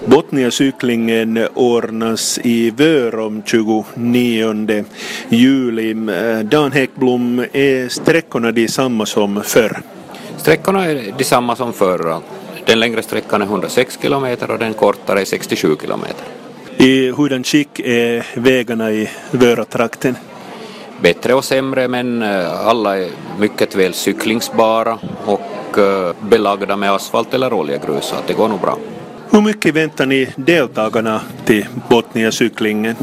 Botniacyklingen ordnas i Vörum 29 juli. Dan Häggblom, är sträckorna detsamma som förr? Sträckorna är detsamma som förr. Den längre sträckan är 106 kilometer och den kortare är 67 kilometer. I hurdan skick är vägarna i Vöratrakten? Bättre och sämre, men alla är mycket väl cyklingsbara och belagda med asfalt eller oljegrus, så att det går nog bra. Hur mycket väntar ni deltagarna till Botniacyklingen?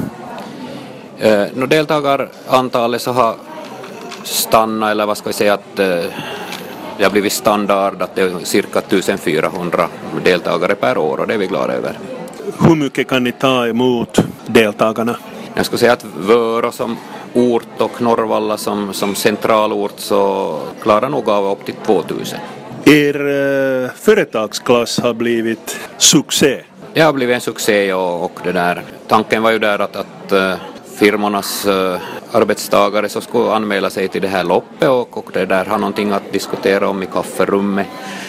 Deltagarantalet så har stannat, eller vad ska vi säga, att det har blivit standard att det är cirka 1400 deltagare per år, och det är vi glada över. Hur mycket kan ni ta emot deltagarna? Jag skulle säga att Vörå som ort och Norrvalla som centralort så klarar nog av upp till 2000. Er företagsklass har blivit succé. Det har blivit en succé, och det där. Tanken var ju där att firmornas arbetstagare så skulle anmäla sig till det här loppet och det där har någonting att diskutera om i kafferummet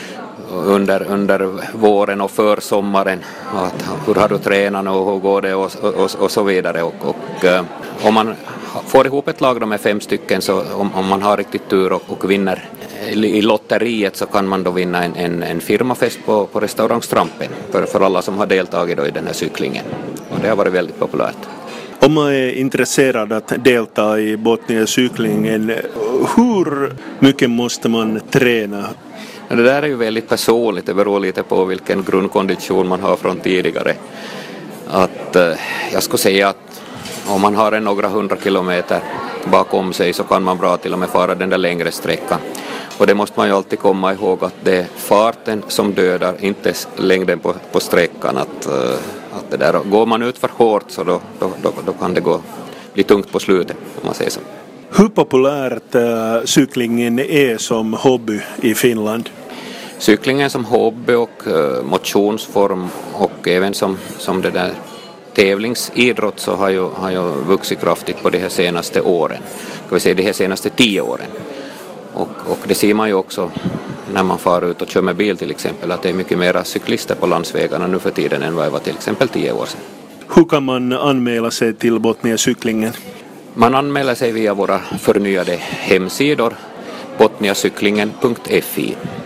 under våren och för sommaren. Hur har du tränat och hur går det och så vidare. Och om man får ihop ett lag med 5 stycken, så om man har riktigt tur och vinner i lotteriet, så kan man då vinna en firmafest på restaurang Strampen för alla som har deltagit då i den här cyklingen. Och det har varit väldigt populärt. Om man är intresserad att delta i Botniacyklingen, hur mycket måste man träna? Det där är ju väldigt personligt, det beror lite på vilken grundkondition man har från tidigare. Jag skulle säga att om man har några 100 kilometer bakom sig så kan man bra till och med fara den där längre sträckan. Och det måste man ju alltid komma ihåg, att det är farten som dödar, inte längden på sträckan. Att det där, går man ut för hårt så då kan det bli tungt på slutet, om man säger så. Hur populärt cyklingen är som hobby i Finland? Cyklingen som hobby och motionsform och även som det där tävlingsidrott så har ju vuxit kraftigt på de här senaste åren. Ska vi säga de här senaste 10 åren. Och det ser man ju också när man far ut och kör med bil till exempel, att det är mycket mera cyklister på landsvägarna nu för tiden än vad det var till exempel 10 år sedan. Hur kan man anmäla sig till Botniacyklingen? Man anmäler sig via våra förnyade hemsidor botniacyklingen.fi.